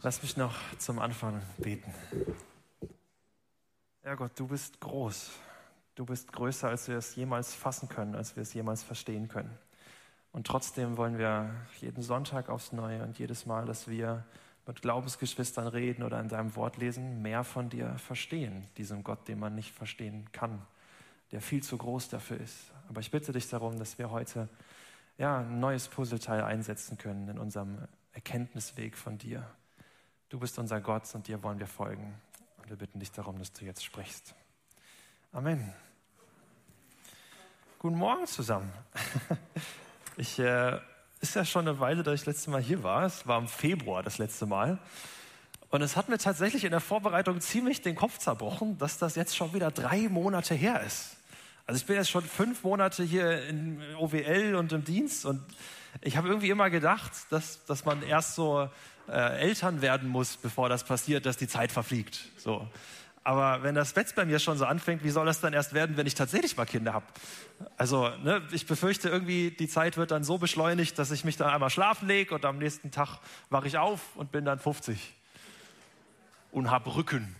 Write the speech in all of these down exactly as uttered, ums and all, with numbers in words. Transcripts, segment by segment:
Lass mich noch zum Anfang beten. Ja Gott, du bist groß. Du bist größer, als wir es jemals fassen können, als wir es jemals verstehen können. Und trotzdem wollen wir jeden Sonntag aufs Neue und jedes Mal, dass wir mit Glaubensgeschwistern reden oder in deinem Wort lesen, mehr von dir verstehen, diesem Gott, den man nicht verstehen kann, der viel zu groß dafür ist. Aber ich bitte dich darum, dass wir heute ja, ein neues Puzzleteil einsetzen können in unserem Erkenntnisweg von dir. Du bist unser Gott und dir wollen wir folgen. Und wir bitten dich darum, dass du jetzt sprichst. Amen. Guten Morgen zusammen. Ich, äh, ist ja schon eine Weile, dass ich das letzte Mal hier war. Es war im Februar das letzte Mal. Und es hat mir tatsächlich in der Vorbereitung ziemlich den Kopf zerbrochen, dass das jetzt schon wieder drei Monate her ist. Also ich bin jetzt schon fünf Monate hier in O W L und im Dienst und ich habe irgendwie immer gedacht, dass, dass man erst so äh, Eltern werden muss, bevor das passiert, dass die Zeit verfliegt. So. Aber wenn das jetzt bei mir schon so anfängt, wie soll das dann erst werden, wenn ich tatsächlich mal Kinder habe? Also ne, ich befürchte irgendwie, die Zeit wird dann so beschleunigt, dass ich mich dann einmal schlafen lege und am nächsten Tag wache ich auf und bin dann fünfzig und habe Rücken.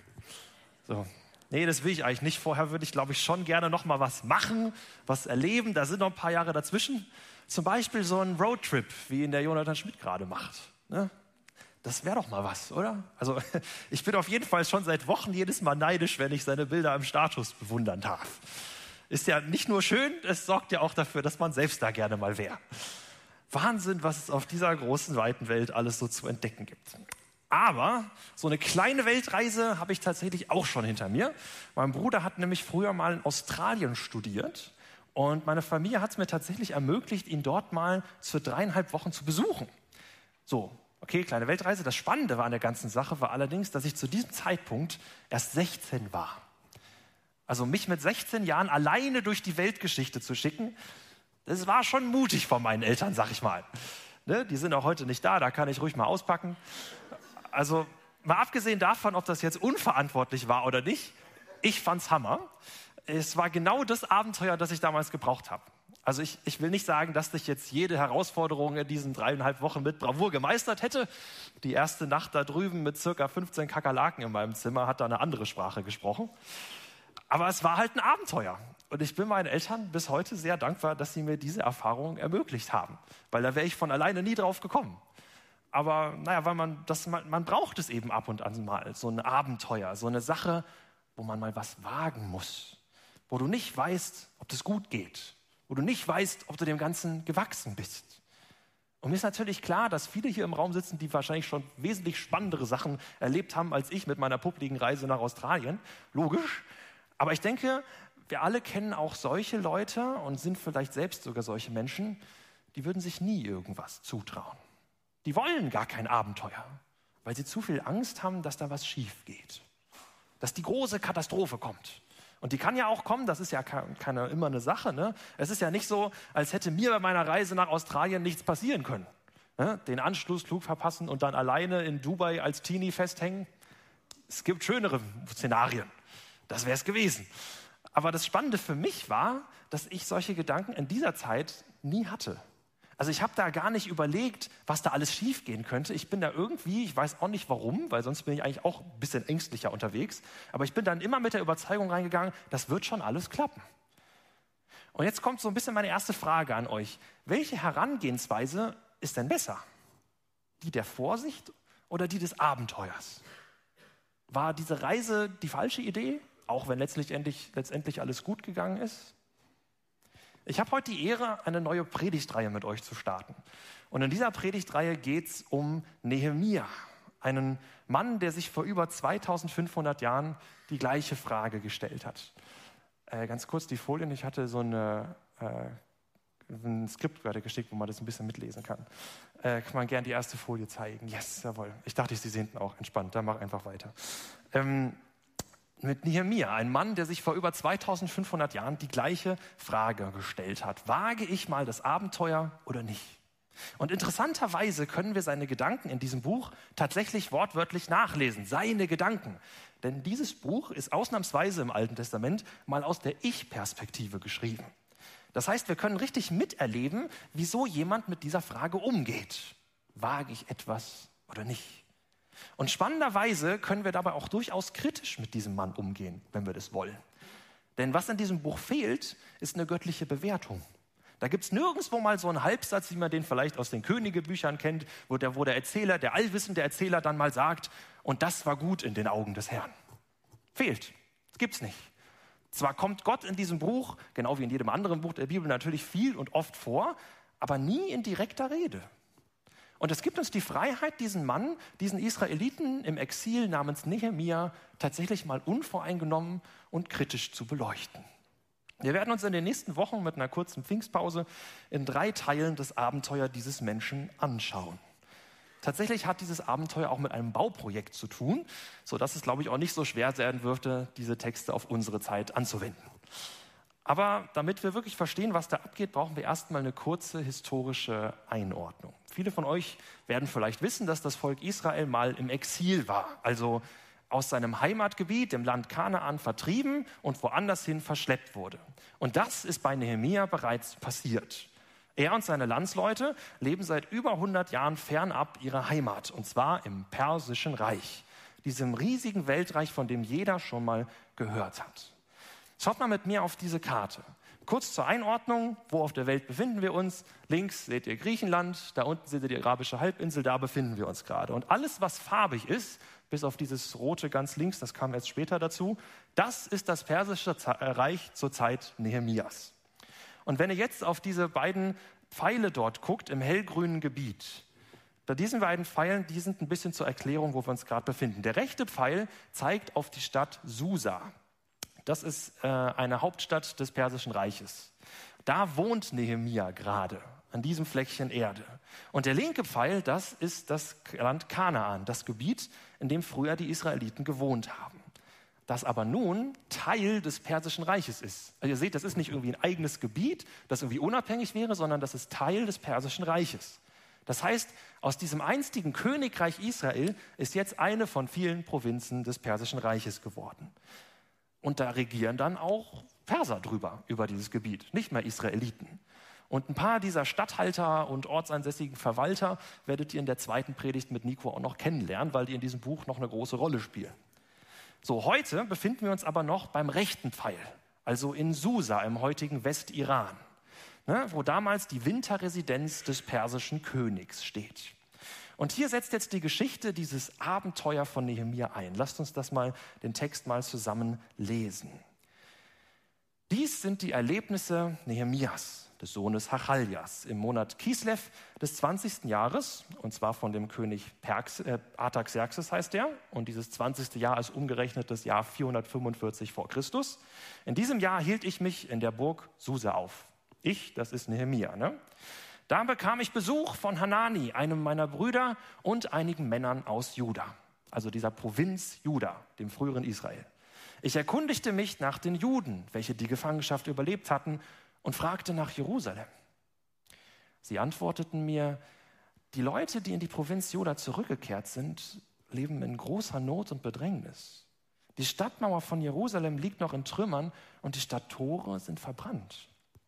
So. Nee, das will ich eigentlich nicht. Vorher würde ich, glaube ich, schon gerne noch mal was machen, was erleben. Da sind noch ein paar Jahre dazwischen. Zum Beispiel so ein Roadtrip, wie ihn der Jonathan Schmidt gerade macht. Ne? Das wäre doch mal was, oder? Also ich bin auf jeden Fall schon seit Wochen jedes Mal neidisch, wenn ich seine Bilder im Status bewundern darf. Ist ja nicht nur schön, es sorgt ja auch dafür, dass man selbst da gerne mal wäre. Wahnsinn, was es auf dieser großen, weiten Welt alles so zu entdecken gibt. Aber so eine kleine Weltreise habe ich tatsächlich auch schon hinter mir. Mein Bruder hat nämlich früher mal in Australien studiert und meine Familie hat es mir tatsächlich ermöglicht, ihn dort mal für dreieinhalb Wochen zu besuchen. So, okay, kleine Weltreise. Das Spannende war an der ganzen Sache war allerdings, dass ich zu diesem Zeitpunkt erst sechzehn war. Also mich mit sechzehn Jahren alleine durch die Weltgeschichte zu schicken, das war schon mutig von meinen Eltern, sag ich mal. Ne? Die sind auch heute nicht da, da kann ich ruhig mal auspacken. Also mal abgesehen davon, ob das jetzt unverantwortlich war oder nicht, ich fand's Hammer. Es war genau das Abenteuer, das ich damals gebraucht habe. Also ich, ich will nicht sagen, dass ich jetzt jede Herausforderung in diesen dreieinhalb Wochen mit Bravour gemeistert hätte. Die erste Nacht da drüben mit circa fünfzehn Kakerlaken in meinem Zimmer hat da eine andere Sprache gesprochen. Aber es war halt ein Abenteuer. Und ich bin meinen Eltern bis heute sehr dankbar, dass sie mir diese Erfahrung ermöglicht haben. Weil da wäre ich von alleine nie drauf gekommen. Aber naja, weil man, das, man, man braucht es eben ab und an mal, so ein Abenteuer, so eine Sache, wo man mal was wagen muss, wo du nicht weißt, ob das gut geht, wo du nicht weißt, ob du dem Ganzen gewachsen bist. Und mir ist natürlich klar, dass viele hier im Raum sitzen, die wahrscheinlich schon wesentlich spannendere Sachen erlebt haben, als ich mit meiner publiken Reise nach Australien. Logisch. Aber ich denke, wir alle kennen auch solche Leute und sind vielleicht selbst sogar solche Menschen, die würden sich nie irgendwas zutrauen. Die wollen gar kein Abenteuer, weil sie zu viel Angst haben, dass da was schief geht. Dass die große Katastrophe kommt. Und die kann ja auch kommen, das ist ja keine, immer eine Sache. Ne? Es ist ja nicht so, als hätte mir bei meiner Reise nach Australien nichts passieren können. Ne? Den Anschlussflug verpassen und dann alleine in Dubai als Teenie festhängen. Es gibt schönere Szenarien. Das wäre es gewesen. Aber das Spannende für mich war, dass ich solche Gedanken in dieser Zeit nie hatte. Also ich habe da gar nicht überlegt, was da alles schiefgehen könnte. Ich bin da irgendwie, ich weiß auch nicht warum, weil sonst bin ich eigentlich auch ein bisschen ängstlicher unterwegs. Aber ich bin dann immer mit der Überzeugung reingegangen, das wird schon alles klappen. Und jetzt kommt so ein bisschen meine erste Frage an euch. Welche Herangehensweise ist denn besser? Die der Vorsicht oder die des Abenteuers? War diese Reise die falsche Idee, auch wenn letztlich, letztendlich alles gut gegangen ist? Ich habe heute die Ehre, eine neue Predigtreihe mit euch zu starten. Und in dieser Predigtreihe geht es um Nehemia, einen Mann, der sich vor über zweitausendfünfhundert Jahren die gleiche Frage gestellt hat. Äh, ganz kurz die Folien, ich hatte so eine, äh, ein Skript gerade geschickt, wo man das ein bisschen mitlesen kann. Äh, kann man gerne die erste Folie zeigen? Yes, jawohl. Ich dachte, ich sehe sie hinten auch. Entspannt, dann mach einfach weiter. Ähm, Mit Nehemia, ein Mann, der sich vor über zweitausendfünfhundert Jahren die gleiche Frage gestellt hat. Wage ich mal das Abenteuer oder nicht? Und interessanterweise können wir seine Gedanken in diesem Buch tatsächlich wortwörtlich nachlesen. Seine Gedanken. Denn dieses Buch ist ausnahmsweise im Alten Testament mal aus der Ich-Perspektive geschrieben. Das heißt, wir können richtig miterleben, wieso jemand mit dieser Frage umgeht. Wage ich etwas oder nicht? Und spannenderweise können wir dabei auch durchaus kritisch mit diesem Mann umgehen, wenn wir das wollen. Denn was in diesem Buch fehlt, ist eine göttliche Bewertung. Da gibt es nirgendwo mal so einen Halbsatz, wie man den vielleicht aus den Königebüchern kennt, wo der, wo der Erzähler, der allwissende Erzähler dann mal sagt, und das war gut in den Augen des Herrn. Fehlt. Das gibt's nicht. Zwar kommt Gott in diesem Buch, genau wie in jedem anderen Buch der Bibel, natürlich viel und oft vor, aber nie in direkter Rede. Und es gibt uns die Freiheit, diesen Mann, diesen Israeliten im Exil namens Nehemia tatsächlich mal unvoreingenommen und kritisch zu beleuchten. Wir werden uns in den nächsten Wochen mit einer kurzen Pfingstpause in drei Teilen das Abenteuer dieses Menschen anschauen. Tatsächlich hat dieses Abenteuer auch mit einem Bauprojekt zu tun, sodass es, glaube ich, auch nicht so schwer sein dürfte, diese Texte auf unsere Zeit anzuwenden. Aber damit wir wirklich verstehen, was da abgeht, brauchen wir erstmal eine kurze historische Einordnung. Viele von euch werden vielleicht wissen, dass das Volk Israel mal im Exil war, also aus seinem Heimatgebiet, dem Land Kanaan, vertrieben und woanders hin verschleppt wurde. Und das ist bei Nehemia bereits passiert. Er und seine Landsleute leben seit über hundert Jahren fernab ihrer Heimat, und zwar im Persischen Reich, diesem riesigen Weltreich, von dem jeder schon mal gehört hat. Schaut mal mit mir auf diese Karte. Kurz zur Einordnung, wo auf der Welt befinden wir uns? Links seht ihr Griechenland, da unten seht ihr die arabische Halbinsel, da befinden wir uns gerade. Und alles, was farbig ist, bis auf dieses rote ganz links, das kam erst später dazu, das ist das Persische Reich zur Zeit Nehemias. Und wenn ihr jetzt auf diese beiden Pfeile dort guckt, im hellgrünen Gebiet, bei diesen beiden Pfeilen, die sind ein bisschen zur Erklärung, wo wir uns gerade befinden. Der rechte Pfeil zeigt auf die Stadt Susa. Das ist äh, eine Hauptstadt des Persischen Reiches. Da wohnt Nehemia gerade, an diesem Fleckchen Erde. Und der linke Pfeil, das ist das Land Kanaan, das Gebiet, in dem früher die Israeliten gewohnt haben. Das aber nun Teil des Persischen Reiches ist. Also ihr seht, das ist nicht irgendwie ein eigenes Gebiet, das irgendwie unabhängig wäre, sondern das ist Teil des Persischen Reiches. Das heißt, aus diesem einstigen Königreich Israel ist jetzt eine von vielen Provinzen des Persischen Reiches geworden. Und da regieren dann auch Perser drüber, über dieses Gebiet, nicht mehr Israeliten. Und ein paar dieser Statthalter und ortsansässigen Verwalter werdet ihr in der zweiten Predigt mit Nico auch noch kennenlernen, weil die in diesem Buch noch eine große Rolle spielen. So, heute befinden wir uns aber noch beim rechten Pfeil, also in Susa im heutigen Westiran, ne, wo damals die Winterresidenz des persischen Königs steht. Und hier setzt jetzt die Geschichte dieses Abenteuer von Nehemia ein. Lasst uns das mal, den Text mal zusammen lesen. Dies sind die Erlebnisse Nehemias, des Sohnes Hachaljas, im Monat Kislev des zwanzigsten Jahres, und zwar von dem König Perx, äh, Artaxerxes heißt er, und dieses zwanzigste Jahr ist umgerechnet das Jahr vierhundertfünfundvierzig vor Christus. In diesem Jahr hielt ich mich in der Burg Susa auf. Ich, das ist Nehemia, ne? Da bekam ich Besuch von Hanani, einem meiner Brüder, und einigen Männern aus Juda, also dieser Provinz Juda, dem früheren Israel. Ich erkundigte mich nach den Juden, welche die Gefangenschaft überlebt hatten, und fragte nach Jerusalem. Sie antworteten mir, die Leute, die in die Provinz Juda zurückgekehrt sind, leben in großer Not und Bedrängnis. Die Stadtmauer von Jerusalem liegt noch in Trümmern und die Stadttore sind verbrannt.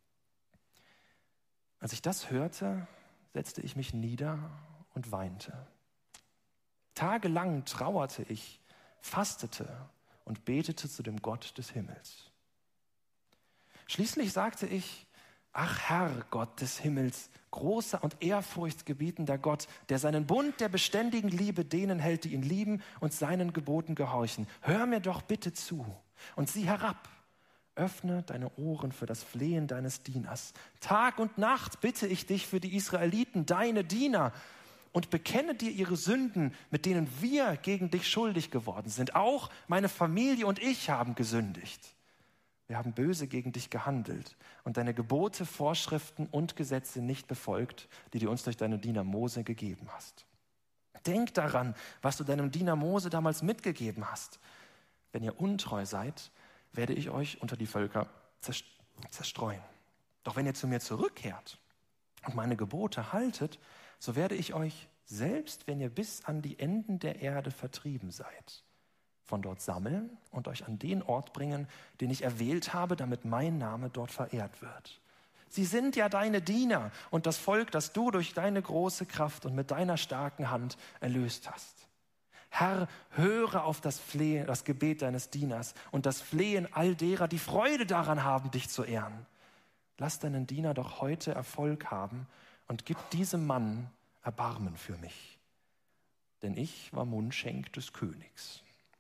Als ich das hörte, setzte ich mich nieder und weinte. Tagelang trauerte ich, fastete und betete zu dem Gott des Himmels. Schließlich sagte ich, ach Herr, Gott des Himmels, großer und ehrfurchtgebietender Gott, der seinen Bund der beständigen Liebe denen hält, die ihn lieben und seinen Geboten gehorchen. Hör mir doch bitte zu und sieh herab. Öffne deine Ohren für das Flehen deines Dieners. Tag und Nacht bitte ich dich für die Israeliten, deine Diener, und bekenne dir ihre Sünden, mit denen wir gegen dich schuldig geworden sind. Auch meine Familie und ich haben gesündigt. Wir haben böse gegen dich gehandelt und deine Gebote, Vorschriften und Gesetze nicht befolgt, die du uns durch deinen Diener Mose gegeben hast. Denk daran, was du deinem Diener Mose damals mitgegeben hast. Wenn ihr untreu seid, werde ich euch unter die Völker zerstreuen. Doch wenn ihr zu mir zurückkehrt und meine Gebote haltet, so werde ich euch, selbst wenn ihr bis an die Enden der Erde vertrieben seid, von dort sammeln und euch an den Ort bringen, den ich erwählt habe, damit mein Name dort verehrt wird. Sie sind ja deine Diener und das Volk, das du durch deine große Kraft und mit deiner starken Hand erlöst hast. Herr, höre auf das Flehen, das Gebet deines Dieners und das Flehen all derer, die Freude daran haben, dich zu ehren. Lass deinen Diener doch heute Erfolg haben und gib diesem Mann Erbarmen für mich. Denn ich war Mundschenk des Königs.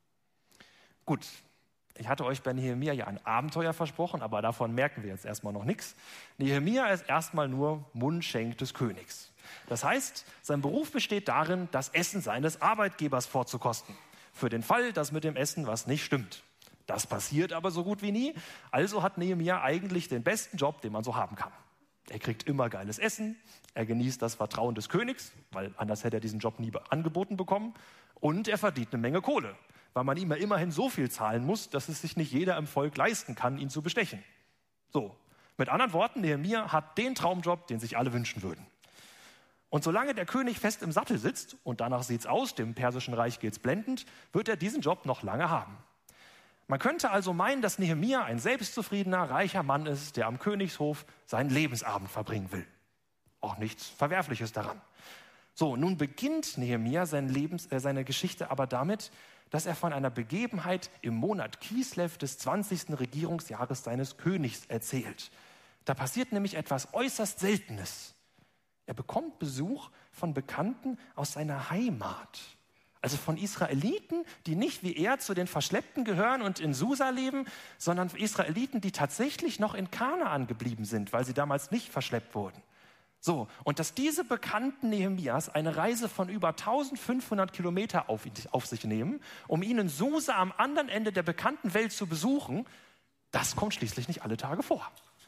Gut, ich hatte euch bei Nehemia ja ein Abenteuer versprochen, aber davon merken wir jetzt erstmal noch nichts. Nehemia ist erstmal nur Mundschenk des Königs. Das heißt, sein Beruf besteht darin, das Essen seines Arbeitgebers vorzukosten. Für den Fall, dass mit dem Essen was nicht stimmt. Das passiert aber so gut wie nie. Also hat Nehemia eigentlich den besten Job, den man so haben kann. Er kriegt immer geiles Essen, er genießt das Vertrauen des Königs, weil anders hätte er diesen Job nie angeboten bekommen. Und er verdient eine Menge Kohle, weil man ihm ja immerhin so viel zahlen muss, dass es sich nicht jeder im Volk leisten kann, ihn zu bestechen. So, mit anderen Worten, Nehemia hat den Traumjob, den sich alle wünschen würden. Und solange der König fest im Sattel sitzt, und danach sieht's aus, dem Persischen Reich geht's blendend, wird er diesen Job noch lange haben. Man könnte also meinen, dass Nehemia ein selbstzufriedener, reicher Mann ist, der am Königshof seinen Lebensabend verbringen will. Auch nichts Verwerfliches daran. So, nun beginnt Nehemia sein Lebens, äh, seine Geschichte aber damit, dass er von einer Begebenheit im Monat Kislev des zwanzigsten Regierungsjahres seines Königs erzählt. Da passiert nämlich etwas äußerst Seltenes. Er bekommt Besuch von Bekannten aus seiner Heimat. Also von Israeliten, die nicht wie er zu den Verschleppten gehören und in Susa leben, sondern Israeliten, die tatsächlich noch in Kanaan geblieben sind, weil sie damals nicht verschleppt wurden. So, und dass diese Bekannten Nehemias eine Reise von über eintausendfünfhundert Kilometer auf, auf sich nehmen, um ihn in Susa am anderen Ende der bekannten Welt zu besuchen, das kommt schließlich nicht alle Tage vor.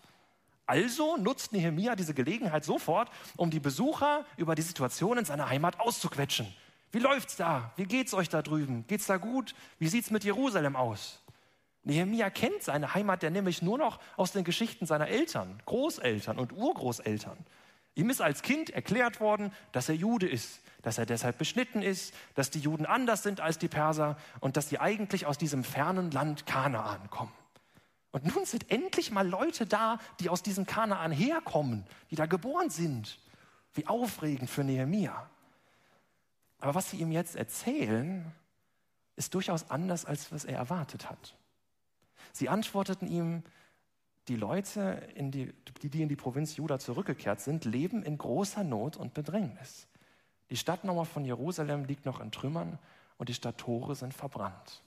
Also nutzt Nehemia diese Gelegenheit sofort, um die Besucher über die Situation in seiner Heimat auszuquetschen. Wie läuft's da? Wie geht's euch da drüben? Geht's da gut? Wie sieht's mit Jerusalem aus? Nehemia kennt seine Heimat ja nämlich nur noch aus den Geschichten seiner Eltern, Großeltern und Urgroßeltern. Ihm ist als Kind erklärt worden, dass er Jude ist, dass er deshalb beschnitten ist, dass die Juden anders sind als die Perser und dass sie eigentlich aus diesem fernen Land Kanaan kommen. Und nun sind endlich mal Leute da, die aus diesem Kanaan herkommen, die da geboren sind. Wie aufregend für Nehemia. Aber was sie ihm jetzt erzählen, ist durchaus anders, als was er erwartet hat. Sie antworteten ihm, die Leute, in die, die in die Provinz Juda zurückgekehrt sind, leben in großer Not und Bedrängnis. Die Stadtmauer von Jerusalem liegt noch in Trümmern und die Stadttore sind verbrannt.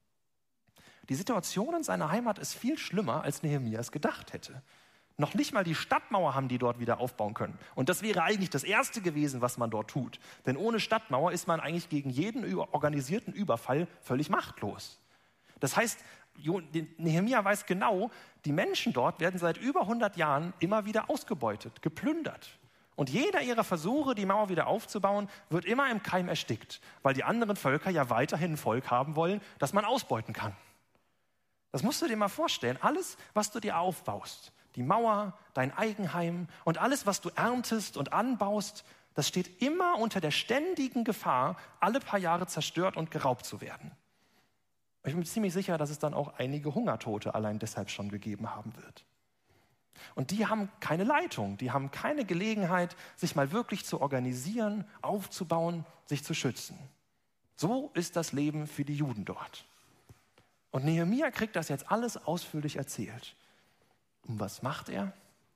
Die Situation in seiner Heimat ist viel schlimmer, als Nehemia es gedacht hätte. Noch nicht mal die Stadtmauer haben die dort wieder aufbauen können. Und das wäre eigentlich das Erste gewesen, was man dort tut. Denn ohne Stadtmauer ist man eigentlich gegen jeden organisierten Überfall völlig machtlos. Das heißt, Nehemia weiß genau, die Menschen dort werden seit über hundert Jahren immer wieder ausgebeutet, geplündert. Und jeder ihrer Versuche, die Mauer wieder aufzubauen, wird immer im Keim erstickt, weil die anderen Völker ja weiterhin ein Volk haben wollen, das man ausbeuten kann. Das musst du dir mal vorstellen. Alles, was du dir aufbaust, die Mauer, dein Eigenheim und alles, was du erntest und anbaust, das steht immer unter der ständigen Gefahr, alle paar Jahre zerstört und geraubt zu werden. Ich bin ziemlich sicher, dass es dann auch einige Hungertote allein deshalb schon gegeben haben wird. Und die haben keine Leitung, die haben keine Gelegenheit, sich mal wirklich zu organisieren, aufzubauen, sich zu schützen. So ist das Leben für die Juden dort. Und Nehemia kriegt das jetzt alles ausführlich erzählt. Und was macht er?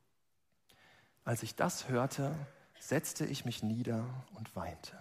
Als ich das hörte, setzte ich mich nieder und weinte.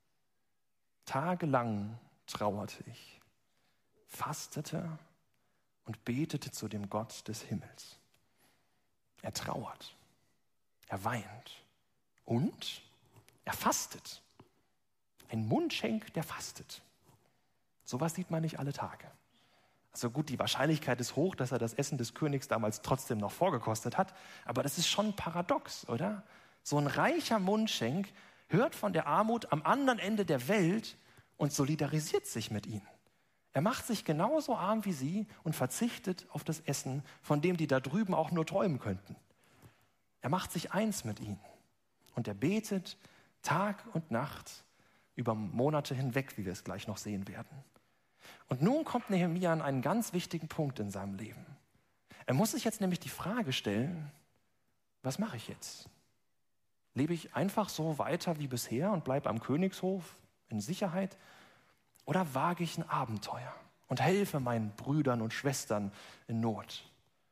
Tagelang trauerte ich, fastete und betete zu dem Gott des Himmels. Er trauert, er weint und er fastet. Ein Mundschenk, der fastet. Sowas sieht man nicht alle Tage. Also gut, die Wahrscheinlichkeit ist hoch, dass er das Essen des Königs damals trotzdem noch vorgekostet hat, aber das ist schon paradox, oder? So ein reicher Mundschenk hört von der Armut am anderen Ende der Welt und solidarisiert sich mit ihnen. Er macht sich genauso arm wie sie und verzichtet auf das Essen, von dem die da drüben auch nur träumen könnten. Er macht sich eins mit ihnen und er betet Tag und Nacht über Monate hinweg, wie wir es gleich noch sehen werden. Und nun kommt Nehemia an einen ganz wichtigen Punkt in seinem Leben. Er muss sich jetzt nämlich die Frage stellen, was mache ich jetzt? Lebe ich einfach so weiter wie bisher und bleibe am Königshof in Sicherheit? Oder wage ich ein Abenteuer und helfe meinen Brüdern und Schwestern in Not?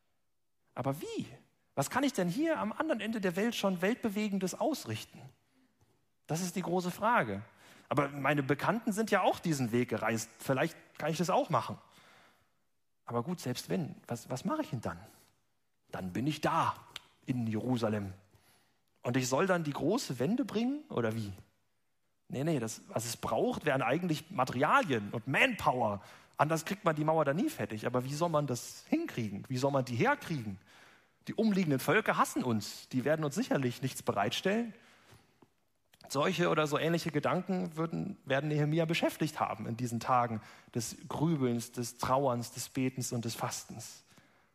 Aber wie? Was kann ich denn hier am anderen Ende der Welt schon Weltbewegendes ausrichten? Das ist die große Frage. Aber meine Bekannten sind ja auch diesen Weg gereist. Vielleicht kann ich das auch machen. Aber gut, selbst wenn, was, was mache ich denn dann? Dann bin ich da in Jerusalem. Und ich soll dann die große Wende bringen oder wie? Nee, nee, das, was es braucht, wären eigentlich Materialien und Manpower. Anders kriegt man die Mauer da nie fertig. Aber wie soll man das hinkriegen? Wie soll man die herkriegen? Die umliegenden Völker hassen uns. Die werden uns sicherlich nichts bereitstellen. Solche oder so ähnliche Gedanken würden, werden Nehemia beschäftigt haben in diesen Tagen des Grübelns, des Trauerns, des Betens und des Fastens.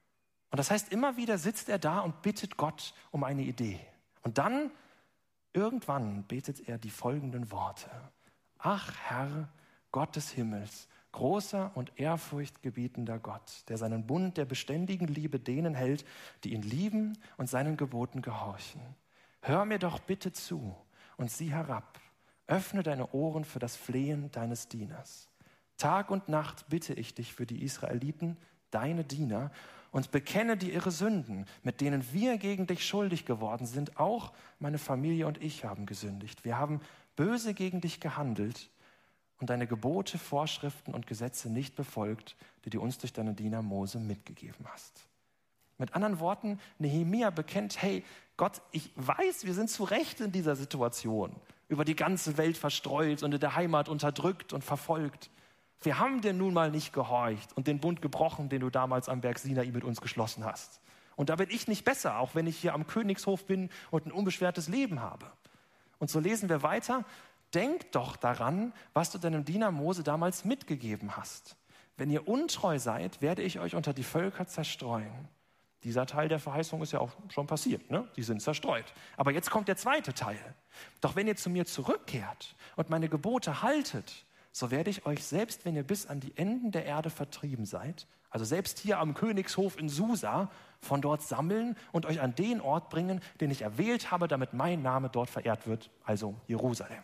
Und das heißt, immer wieder sitzt er da und bittet Gott um eine Idee. Und dann, irgendwann, betet er die folgenden Worte. Ach Herr, Gott des Himmels, großer und ehrfurchtgebietender Gott, der seinen Bund der beständigen Liebe denen hält, die ihn lieben und seinen Geboten gehorchen. Hör mir doch bitte zu und sieh herab. Öffne deine Ohren für das Flehen deines Dieners. Tag und Nacht bitte ich dich für die Israeliten, deine Diener, und bekenne dir ihre Sünden, mit denen wir gegen dich schuldig geworden sind. Auch meine Familie und ich haben gesündigt. Wir haben böse gegen dich gehandelt und deine Gebote, Vorschriften und Gesetze nicht befolgt, die du uns durch deinen Diener Mose mitgegeben hast. Mit anderen Worten, Nehemia bekennt, hey Gott, ich weiß, wir sind zu Recht in dieser Situation, über die ganze Welt verstreut und in der Heimat unterdrückt und verfolgt. Wir haben dir nun mal nicht gehorcht und den Bund gebrochen, den du damals am Berg Sinai mit uns geschlossen hast. Und da bin ich nicht besser, auch wenn ich hier am Königshof bin und ein unbeschwertes Leben habe. Und so lesen wir weiter, denk doch daran, was du deinem Diener Mose damals mitgegeben hast. Wenn ihr untreu seid, werde ich euch unter die Völker zerstreuen. Dieser Teil der Verheißung ist ja auch schon passiert, ne? Die sind zerstreut. Aber jetzt kommt der zweite Teil. Doch wenn ihr zu mir zurückkehrt und meine Gebote haltet, so werde ich euch, selbst wenn ihr bis an die Enden der Erde vertrieben seid, also selbst hier am Königshof in Susa, von dort sammeln und euch an den Ort bringen, den ich erwählt habe, damit mein Name dort verehrt wird, also Jerusalem.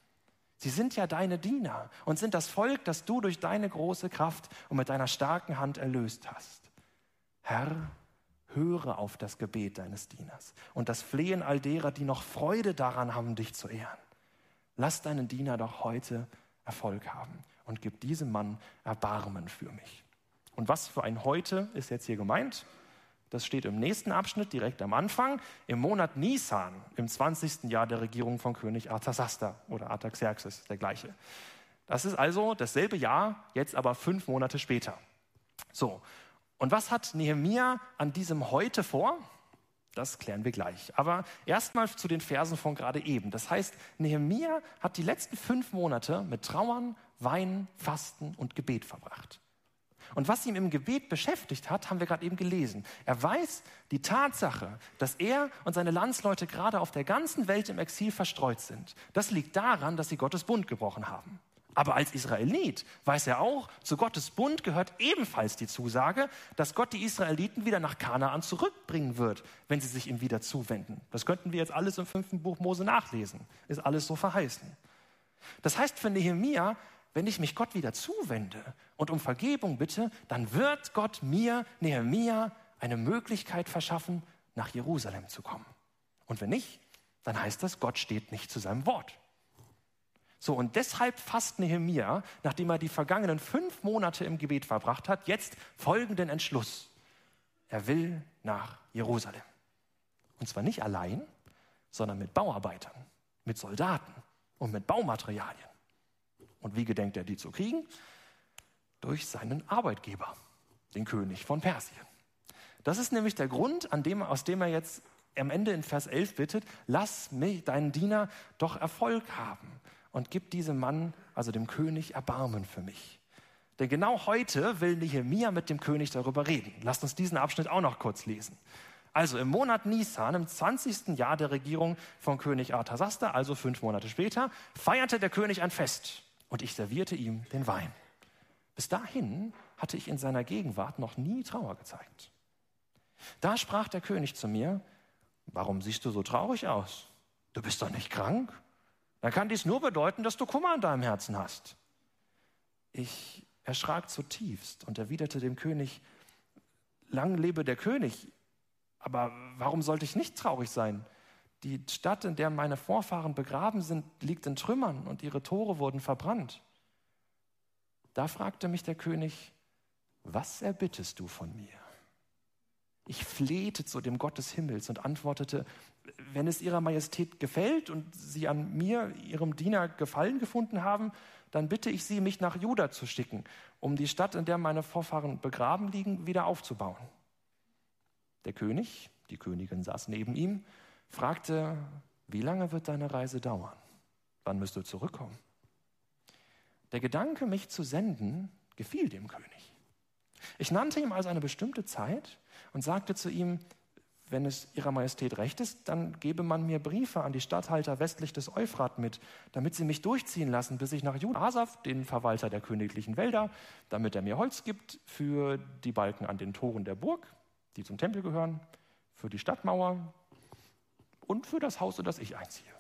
Sie sind ja deine Diener und sind das Volk, das du durch deine große Kraft und mit deiner starken Hand erlöst hast. Herr, höre auf das Gebet deines Dieners und das Flehen all derer, die noch Freude daran haben, dich zu ehren. Lass deinen Diener doch heute Erfolg haben und gib diesem Mann Erbarmen für mich. Und was für ein Heute ist jetzt hier gemeint? Das steht im nächsten Abschnitt direkt am Anfang. Im Monat Nisan, im zwanzigsten Jahr der Regierung von König Artasasta oder Artaxerxes, der gleiche. Das ist also dasselbe Jahr, jetzt aber fünf Monate später. So, und was hat Nehemia an diesem Heute vor? Das klären wir gleich. Aber erstmal zu den Versen von gerade eben. Das heißt, Nehemia hat die letzten fünf Monate mit Trauern, Weinen, Fasten und Gebet verbracht. Und was ihn im Gebet beschäftigt hat, haben wir gerade eben gelesen. Er weiß, die Tatsache, dass er und seine Landsleute gerade auf der ganzen Welt im Exil verstreut sind, das liegt daran, dass sie Gottes Bund gebrochen haben. Aber als Israelit weiß er auch, zu Gottes Bund gehört ebenfalls die Zusage, dass Gott die Israeliten wieder nach Kanaan zurückbringen wird, wenn sie sich ihm wieder zuwenden. Das könnten wir jetzt alles im fünften Buch Mose nachlesen. Ist alles so verheißen. Das heißt für Nehemia, wenn ich mich Gott wieder zuwende und um Vergebung bitte, dann wird Gott mir, Nehemia, eine Möglichkeit verschaffen, nach Jerusalem zu kommen. Und wenn nicht, dann heißt das, Gott steht nicht zu seinem Wort. So, und deshalb fasst Nehemia, nachdem er die vergangenen fünf Monate im Gebet verbracht hat, jetzt folgenden Entschluss. Er will nach Jerusalem. Und zwar nicht allein, sondern mit Bauarbeitern, mit Soldaten und mit Baumaterialien. Und wie gedenkt er, die zu kriegen? Durch seinen Arbeitgeber, den König von Persien. Das ist nämlich der Grund, an dem, aus dem er jetzt am Ende in Vers elf bittet, lass mich, deinen Diener, doch Erfolg haben. Und gib diesem Mann, also dem König, Erbarmen für mich. Denn genau heute will Nehemia mit dem König darüber reden. Lasst uns diesen Abschnitt auch noch kurz lesen. Also im Monat Nisan, im zwanzigsten Jahr der Regierung von König Artasasta, also fünf Monate später, feierte der König ein Fest und ich servierte ihm den Wein. Bis dahin hatte ich in seiner Gegenwart noch nie Trauer gezeigt. Da sprach der König zu mir, warum siehst du so traurig aus? Du bist doch nicht krank? Dann kann dies nur bedeuten, dass du Kummer in deinem Herzen hast. Ich erschrak zutiefst und erwiderte dem König, lang lebe der König, aber warum sollte ich nicht traurig sein? Die Stadt, in der meine Vorfahren begraben sind, liegt in Trümmern und ihre Tore wurden verbrannt. Da fragte mich der König, was erbittest du von mir? Ich flehte zu dem Gott des Himmels und antwortete, wenn es ihrer Majestät gefällt und sie an mir, ihrem Diener, Gefallen gefunden haben, dann bitte ich sie, mich nach Juda zu schicken, um die Stadt, in der meine Vorfahren begraben liegen, wieder aufzubauen. Der König, die Königin saß neben ihm, fragte, wie lange wird deine Reise dauern? Wann müsst du zurückkommen? Der Gedanke, mich zu senden, gefiel dem König. Ich nannte ihm also eine bestimmte Zeit und sagte zu ihm, wenn es Ihrer Majestät recht ist, dann gebe man mir Briefe an die Statthalter westlich des Euphrat mit, damit sie mich durchziehen lassen, bis ich nach Juda, Asaf, den Verwalter der königlichen Wälder, damit er mir Holz gibt für die Balken an den Toren der Burg, die zum Tempel gehören, für die Stadtmauer und für das Haus, in das ich einziehe.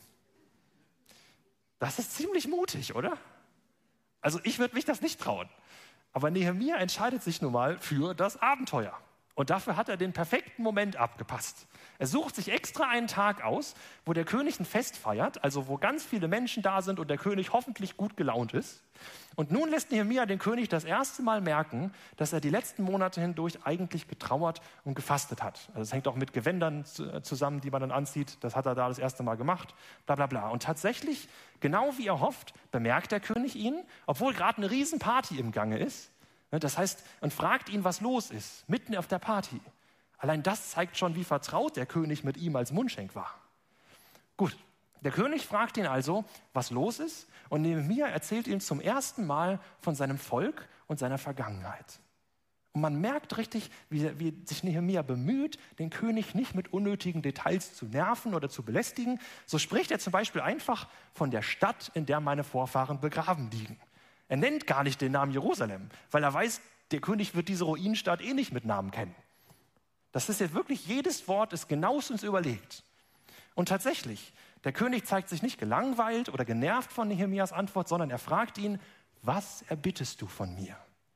Das ist ziemlich mutig, oder? Also ich würde mich das nicht trauen. Aber Nehemia entscheidet sich nun mal für das Abenteuer. Und dafür hat er den perfekten Moment abgepasst. Er sucht sich extra einen Tag aus, wo der König ein Fest feiert, also wo ganz viele Menschen da sind und der König hoffentlich gut gelaunt ist. Und nun lässt Nehemia den König das erste Mal merken, dass er die letzten Monate hindurch eigentlich getrauert und gefastet hat. Also es hängt auch mit Gewändern zusammen, die man dann anzieht. Das hat er da das erste Mal gemacht, bla bla bla. Und tatsächlich, genau wie er hofft, bemerkt der König ihn, obwohl gerade eine Riesenparty im Gange ist. Das heißt, und fragt ihn, was los ist, mitten auf der Party. Allein das zeigt schon, wie vertraut der König mit ihm als Mundschenk war. Gut, der König fragt ihn also, was los ist, und Nehemia erzählt ihm zum ersten Mal von seinem Volk und seiner Vergangenheit. Und man merkt richtig, wie, wie sich Nehemia bemüht, den König nicht mit unnötigen Details zu nerven oder zu belästigen. So spricht er zum Beispiel einfach von der Stadt, in der meine Vorfahren begraben liegen. Er nennt gar nicht den Namen Jerusalem, weil er weiß, der König wird diese Ruinenstadt eh nicht mit Namen kennen. Das ist jetzt wirklich, jedes Wort ist genauestens überlegt. Und tatsächlich, der König zeigt sich nicht gelangweilt oder genervt von Nehemias Antwort, sondern er fragt ihn, was erbittest du von mir?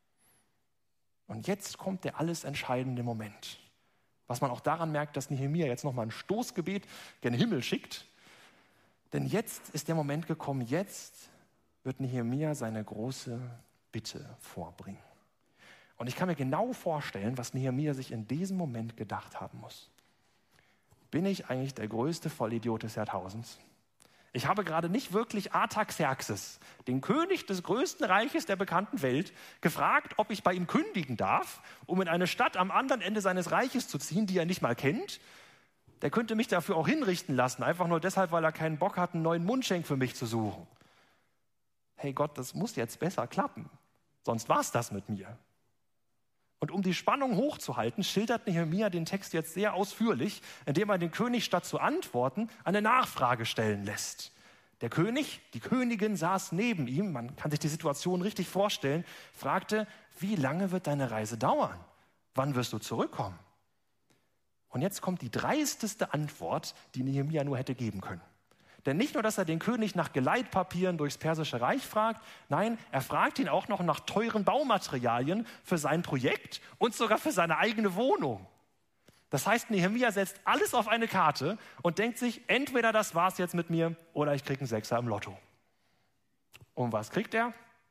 Und jetzt kommt der alles entscheidende Moment. Was man auch daran merkt, dass Nehemia jetzt nochmal ein Stoßgebet gen Himmel schickt. Denn jetzt ist der Moment gekommen, jetzt wird Nehemia seine große Bitte vorbringen. Und ich kann mir genau vorstellen, was Nehemia sich in diesem Moment gedacht haben muss. Bin ich eigentlich der größte Vollidiot des Jahrtausends? Ich habe gerade nicht wirklich Artaxerxes, den König des größten Reiches der bekannten Welt, gefragt, ob ich bei ihm kündigen darf, um in eine Stadt am anderen Ende seines Reiches zu ziehen, die er nicht mal kennt. Der könnte mich dafür auch hinrichten lassen, einfach nur deshalb, weil er keinen Bock hat, einen neuen Mundschenk für mich zu suchen. Hey Gott, das muss jetzt besser klappen, sonst war's das mit mir. Und um die Spannung hochzuhalten, schildert Nehemia den Text jetzt sehr ausführlich, indem er den König statt zu antworten eine Nachfrage stellen lässt. Der König, die Königin saß neben ihm, man kann sich die Situation richtig vorstellen, fragte, wie lange wird deine Reise dauern? Wann wirst du zurückkommen? Und jetzt kommt die dreisteste Antwort, die Nehemia nur hätte geben können. Denn nicht nur, dass er den König nach Geleitpapieren durchs Persische Reich fragt, nein, er fragt ihn auch noch nach teuren Baumaterialien für sein Projekt und sogar für seine eigene Wohnung. Das heißt, Nehemia setzt alles auf eine Karte und denkt sich, entweder das war's jetzt mit mir oder ich kriege einen Sechser im Lotto. Und was kriegt er?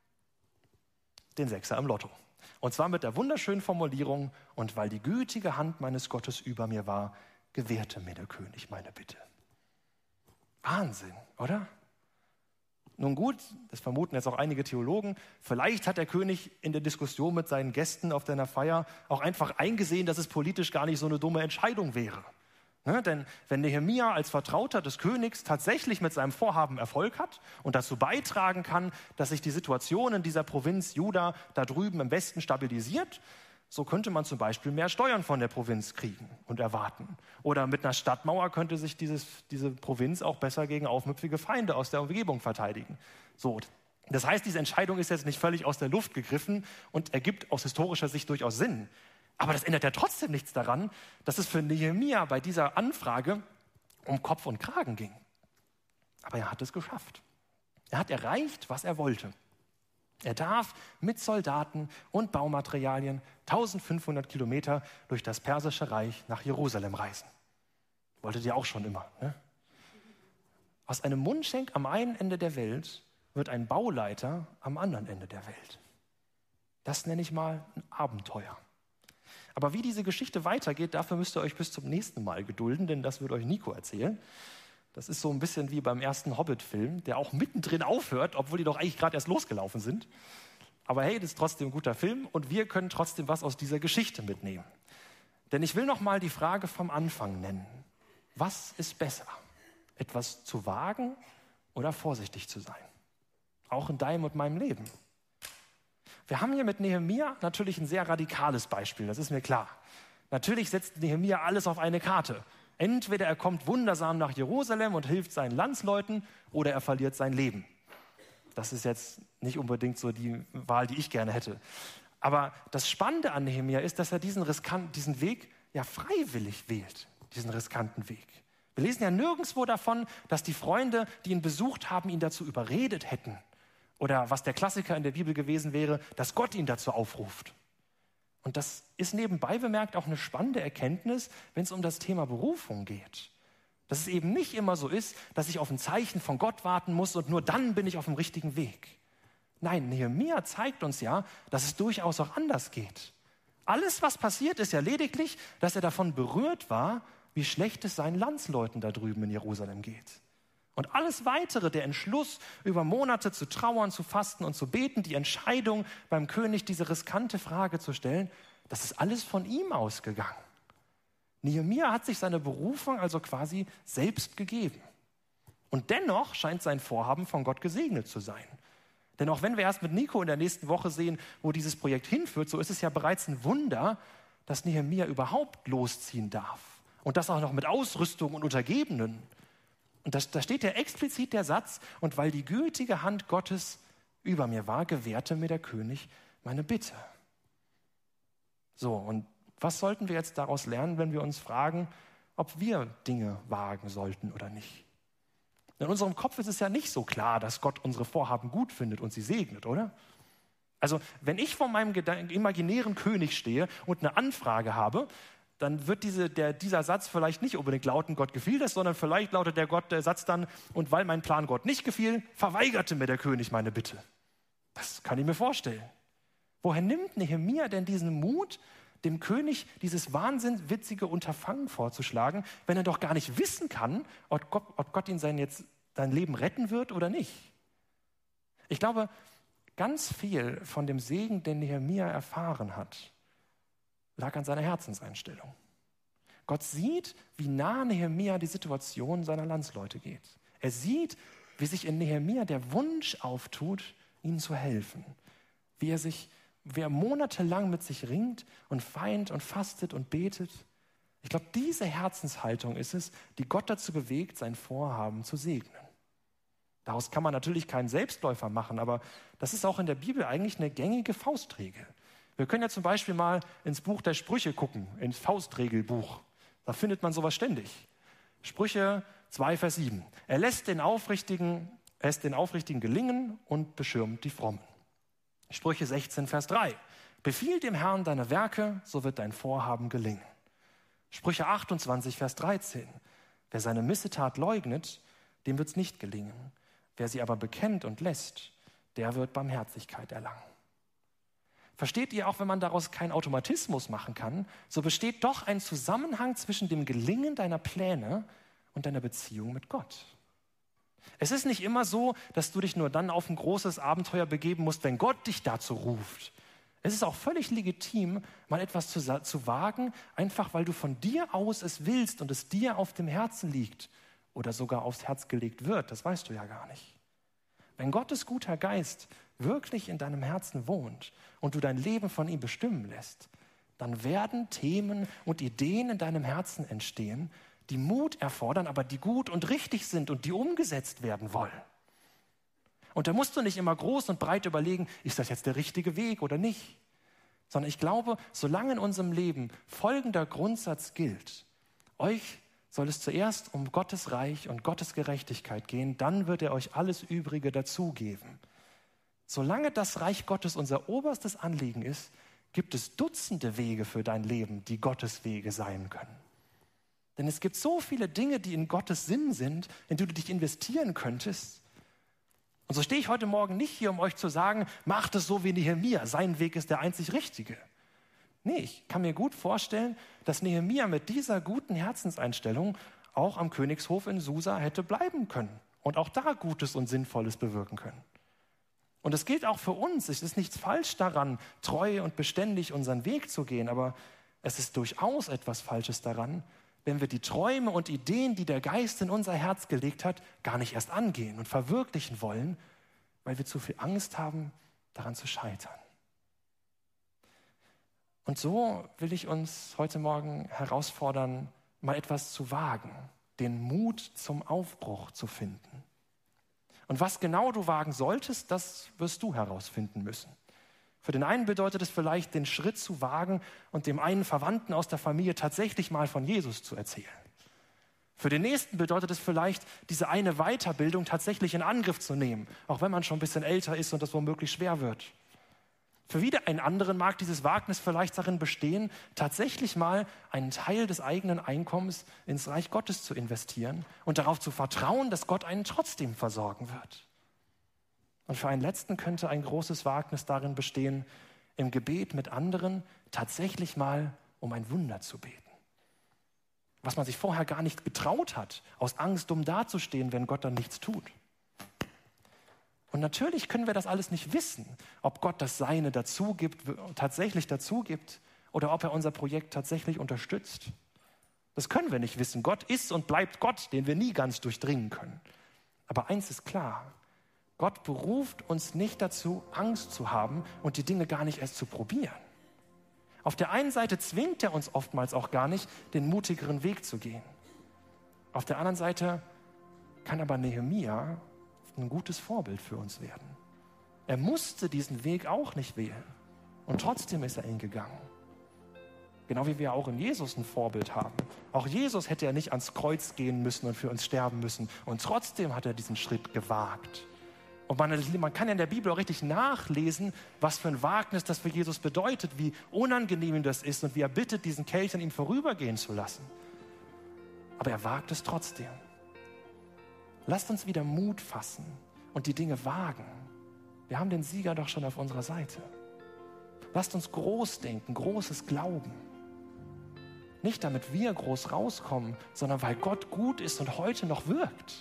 Den Sechser im Lotto. Und zwar mit der wunderschönen Formulierung, und weil die gütige Hand meines Gottes über mir war, gewährte mir der König meine Bitte. Wahnsinn, oder? Nun gut, das vermuten jetzt auch einige Theologen, vielleicht hat der König in der Diskussion mit seinen Gästen auf seiner Feier auch einfach eingesehen, dass es politisch gar nicht so eine dumme Entscheidung wäre. Ne? Denn wenn Nehemia als Vertrauter des Königs tatsächlich mit seinem Vorhaben Erfolg hat und dazu beitragen kann, dass sich die Situation in dieser Provinz Juda da drüben im Westen stabilisiert, so könnte man zum Beispiel mehr Steuern von der Provinz kriegen und erwarten. Oder mit einer Stadtmauer könnte sich dieses, diese Provinz auch besser gegen aufmüpfige Feinde aus der Umgebung verteidigen. So, das heißt, diese Entscheidung ist jetzt nicht völlig aus der Luft gegriffen und ergibt aus historischer Sicht durchaus Sinn. Aber das ändert ja trotzdem nichts daran, dass es für Nehemia bei dieser Anfrage um Kopf und Kragen ging. Aber er hat es geschafft. Er hat erreicht, was er wollte. Er darf mit Soldaten und Baumaterialien eintausendfünfhundert Kilometer durch das Persische Reich nach Jerusalem reisen. Wolltet ihr auch schon immer, ne? Aus einem Mundschenk am einen Ende der Welt wird ein Bauleiter am anderen Ende der Welt. Das nenne ich mal ein Abenteuer. Aber wie diese Geschichte weitergeht, dafür müsst ihr euch bis zum nächsten Mal gedulden, denn das wird euch Nico erzählen. Das ist so ein bisschen wie beim ersten Hobbit-Film, der auch mittendrin aufhört, obwohl die doch eigentlich gerade erst losgelaufen sind. Aber hey, das ist trotzdem ein guter Film und wir können trotzdem was aus dieser Geschichte mitnehmen. Denn ich will noch mal die Frage vom Anfang nennen. Was ist besser? Etwas zu wagen oder vorsichtig zu sein? Auch in deinem und meinem Leben. Wir haben hier mit Nehemia natürlich ein sehr radikales Beispiel, das ist mir klar. Natürlich setzt Nehemia alles auf eine Karte. Entweder er kommt wundersam nach Jerusalem und hilft seinen Landsleuten oder er verliert sein Leben. Das ist jetzt nicht unbedingt so die Wahl, die ich gerne hätte. Aber das Spannende an Nehemia ist, dass er diesen, riskanten, diesen Weg ja freiwillig wählt, diesen riskanten Weg. Wir lesen ja nirgendwo davon, dass die Freunde, die ihn besucht haben, ihn dazu überredet hätten. Oder was der Klassiker in der Bibel gewesen wäre, dass Gott ihn dazu aufruft. Und das ist nebenbei bemerkt auch eine spannende Erkenntnis, wenn es um das Thema Berufung geht. Dass es eben nicht immer so ist, dass ich auf ein Zeichen von Gott warten muss und nur dann bin ich auf dem richtigen Weg. Nein, Nehemia zeigt uns ja, dass es durchaus auch anders geht. Alles, was passiert, ist ja lediglich, dass er davon berührt war, wie schlecht es seinen Landsleuten da drüben in Jerusalem geht. Und alles Weitere, der Entschluss, über Monate zu trauern, zu fasten und zu beten, die Entscheidung beim König, diese riskante Frage zu stellen, das ist alles von ihm ausgegangen. Nehemia hat sich seine Berufung also quasi selbst gegeben. Und dennoch scheint sein Vorhaben von Gott gesegnet zu sein. Denn auch wenn wir erst mit Nico in der nächsten Woche sehen, wo dieses Projekt hinführt, so ist es ja bereits ein Wunder, dass Nehemia überhaupt losziehen darf. Und das auch noch mit Ausrüstung und Untergebenen. Und das, da steht ja explizit der Satz, und weil die gütige Hand Gottes über mir war, gewährte mir der König meine Bitte. So, und was sollten wir jetzt daraus lernen, wenn wir uns fragen, ob wir Dinge wagen sollten oder nicht? In unserem Kopf ist es ja nicht so klar, dass Gott unsere Vorhaben gut findet und sie segnet, oder? Also, wenn ich vor meinem imaginären König stehe und eine Anfrage habe, dann wird diese, der, dieser Satz vielleicht nicht unbedingt lauten, Gott gefiel das, sondern vielleicht lautet der, Gott, der Satz dann, und weil mein Plan Gott nicht gefiel, verweigerte mir der König meine Bitte. Das kann ich mir vorstellen. Woher nimmt Nehemia denn diesen Mut, dem König dieses wahnsinnswitzige Unterfangen vorzuschlagen, wenn er doch gar nicht wissen kann, ob Gott, ob Gott ihn sein, jetzt, sein Leben retten wird oder nicht? Ich glaube, ganz viel von dem Segen, den Nehemia erfahren hat, lag an seiner Herzenseinstellung. Gott sieht, wie nah Nehemia die Situation seiner Landsleute geht. Er sieht, wie sich in Nehemia der Wunsch auftut, ihnen zu helfen. Wie er sich, wie er monatelang mit sich ringt und weint und fastet und betet. Ich glaube, diese Herzenshaltung ist es, die Gott dazu bewegt, sein Vorhaben zu segnen. Daraus kann man natürlich keinen Selbstläufer machen, aber das ist auch in der Bibel eigentlich eine gängige Faustregel. Wir können ja zum Beispiel mal ins Buch der Sprüche gucken, ins Faustregelbuch. Da findet man sowas ständig. Sprüche zwei, Vers sieben. Er lässt den Aufrichtigen, er lässt den Aufrichtigen gelingen und beschirmt die Frommen. Sprüche sechzehn, Vers drei. Befiehl dem Herrn deine Werke, so wird dein Vorhaben gelingen. Sprüche achtundzwanzig, Vers dreizehn. Wer seine Missetat leugnet, dem wird es nicht gelingen. Wer sie aber bekennt und lässt, der wird Barmherzigkeit erlangen. Versteht ihr, auch wenn man daraus keinen Automatismus machen kann, so besteht doch ein Zusammenhang zwischen dem Gelingen deiner Pläne und deiner Beziehung mit Gott. Es ist nicht immer so, dass du dich nur dann auf ein großes Abenteuer begeben musst, wenn Gott dich dazu ruft. Es ist auch völlig legitim, mal etwas zu, zu wagen, einfach weil du von dir aus es willst und es dir auf dem Herzen liegt oder sogar aufs Herz gelegt wird. Das weißt du ja gar nicht. Wenn Gottes guter Geist wirklich in deinem Herzen wohnt und du dein Leben von ihm bestimmen lässt, dann werden Themen und Ideen in deinem Herzen entstehen, die Mut erfordern, aber die gut und richtig sind und die umgesetzt werden wollen. Und da musst du nicht immer groß und breit überlegen, ist das jetzt der richtige Weg oder nicht? Sondern ich glaube, solange in unserem Leben folgender Grundsatz gilt: Euch soll es zuerst um Gottes Reich und Gottes Gerechtigkeit gehen, dann wird er euch alles Übrige dazugeben. Solange das Reich Gottes unser oberstes Anliegen ist, gibt es Dutzende Wege für dein Leben, die Gottes Wege sein können. Denn es gibt so viele Dinge, die in Gottes Sinn sind, in die du dich investieren könntest. Und so stehe ich heute Morgen nicht hier, um euch zu sagen, macht es so wie Nehemia, sein Weg ist der einzig richtige. Nee, ich kann mir gut vorstellen, dass Nehemia mit dieser guten Herzenseinstellung auch am Königshof in Susa hätte bleiben können und auch da Gutes und Sinnvolles bewirken können. Und es gilt auch für uns. Es ist nichts falsch daran, treu und beständig unseren Weg zu gehen, aber es ist durchaus etwas Falsches daran, wenn wir die Träume und Ideen, die der Geist in unser Herz gelegt hat, gar nicht erst angehen und verwirklichen wollen, weil wir zu viel Angst haben, daran zu scheitern. Und so will ich uns heute Morgen herausfordern, mal etwas zu wagen, den Mut zum Aufbruch zu finden. Und was genau du wagen solltest, das wirst du herausfinden müssen. Für den einen bedeutet es vielleicht, den Schritt zu wagen und dem einen Verwandten aus der Familie tatsächlich mal von Jesus zu erzählen. Für den nächsten bedeutet es vielleicht, diese eine Weiterbildung tatsächlich in Angriff zu nehmen, auch wenn man schon ein bisschen älter ist und das womöglich schwer wird. Für wieder einen anderen mag dieses Wagnis vielleicht darin bestehen, tatsächlich mal einen Teil des eigenen Einkommens ins Reich Gottes zu investieren und darauf zu vertrauen, dass Gott einen trotzdem versorgen wird. Und für einen Letzten könnte ein großes Wagnis darin bestehen, im Gebet mit anderen tatsächlich mal um ein Wunder zu beten. Was man sich vorher gar nicht getraut hat, aus Angst, dumm dazustehen, wenn Gott dann nichts tut. Und natürlich können wir das alles nicht wissen, ob Gott das Seine dazu gibt, tatsächlich dazu gibt oder ob er unser Projekt tatsächlich unterstützt. Das können wir nicht wissen. Gott ist und bleibt Gott, den wir nie ganz durchdringen können. Aber eins ist klar, Gott beruft uns nicht dazu, Angst zu haben und die Dinge gar nicht erst zu probieren. Auf der einen Seite zwingt er uns oftmals auch gar nicht, den mutigeren Weg zu gehen. Auf der anderen Seite kann aber Nehemia ein gutes Vorbild für uns werden. Er musste diesen Weg auch nicht wählen und trotzdem ist er ihn gegangen. Genau wie wir auch in Jesus ein Vorbild haben. Auch Jesus hätte ja nicht ans Kreuz gehen müssen und für uns sterben müssen und trotzdem hat er diesen Schritt gewagt. Und man, man kann ja in der Bibel auch richtig nachlesen, was für ein Wagnis das für Jesus bedeutet, wie unangenehm ihm das ist und wie er bittet, diesen Kelch an ihm vorübergehen zu lassen. Aber er wagt es trotzdem. Lasst uns wieder Mut fassen und die Dinge wagen. Wir haben den Sieger doch schon auf unserer Seite. Lasst uns groß denken, großes Glauben. Nicht damit wir groß rauskommen, sondern weil Gott gut ist und heute noch wirkt.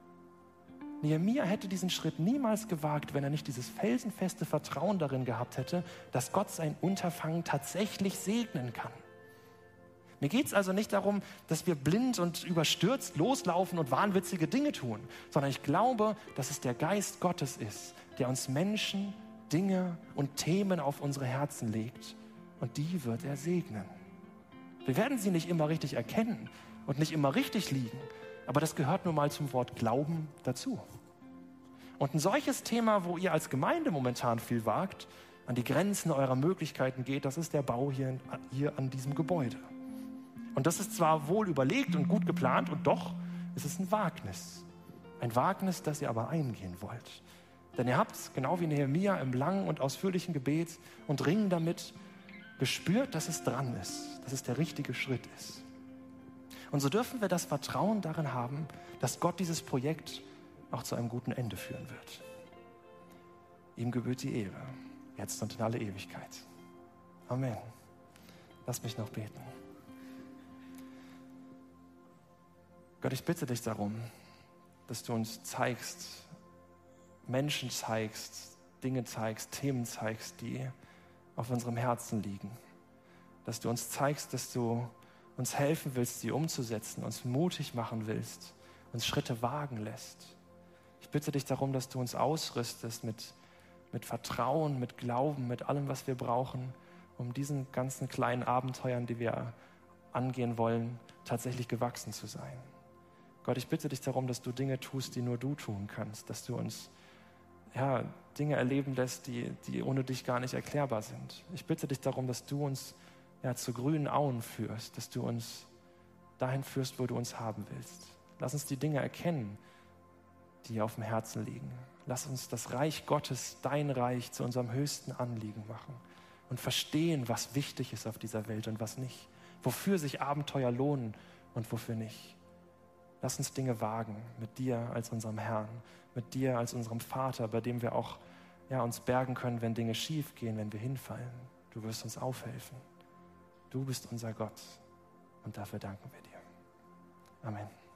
Nehemia hätte diesen Schritt niemals gewagt, wenn er nicht dieses felsenfeste Vertrauen darin gehabt hätte, dass Gott sein Unterfangen tatsächlich segnen kann. Mir geht es also nicht darum, dass wir blind und überstürzt loslaufen und wahnwitzige Dinge tun, sondern ich glaube, dass es der Geist Gottes ist, der uns Menschen, Dinge und Themen auf unsere Herzen legt und die wird er segnen. Wir werden sie nicht immer richtig erkennen und nicht immer richtig liegen, aber das gehört nun mal zum Wort Glauben dazu. Und ein solches Thema, wo ihr als Gemeinde momentan viel wagt, an die Grenzen eurer Möglichkeiten geht, das ist der Bau hier, hier an diesem Gebäude. Und das ist zwar wohl überlegt und gut geplant und doch ist es ein Wagnis. Ein Wagnis, das ihr aber eingehen wollt. Denn ihr habt, genau wie Nehemia, im langen und ausführlichen Gebet und Ringen damit gespürt, dass es dran ist, dass es der richtige Schritt ist. Und so dürfen wir das Vertrauen darin haben, dass Gott dieses Projekt auch zu einem guten Ende führen wird. Ihm gebührt die Ehre, jetzt und in alle Ewigkeit. Amen. Lass mich noch beten. Gott, ich bitte dich darum, dass du uns zeigst, Menschen zeigst, Dinge zeigst, Themen zeigst, die auf unserem Herzen liegen. Dass du uns zeigst, dass du uns helfen willst, sie umzusetzen, uns mutig machen willst, uns Schritte wagen lässt. Ich bitte dich darum, dass du uns ausrüstest mit, mit Vertrauen, mit Glauben, mit allem, was wir brauchen, um diesen ganzen kleinen Abenteuern, die wir angehen wollen, tatsächlich gewachsen zu sein. Gott, ich bitte dich darum, dass du Dinge tust, die nur du tun kannst, dass du uns ja, Dinge erleben lässt, die, die ohne dich gar nicht erklärbar sind. Ich bitte dich darum, dass du uns ja, zu grünen Auen führst, dass du uns dahin führst, wo du uns haben willst. Lass uns die Dinge erkennen, die auf dem Herzen liegen. Lass uns das Reich Gottes, dein Reich, zu unserem höchsten Anliegen machen und verstehen, was wichtig ist auf dieser Welt und was nicht. Wofür sich Abenteuer lohnen und wofür nicht. Lass uns Dinge wagen mit dir als unserem Herrn, mit dir als unserem Vater, bei dem wir auch ja, uns bergen können, wenn Dinge schief gehen, wenn wir hinfallen. Du wirst uns aufhelfen. Du bist unser Gott und dafür danken wir dir. Amen.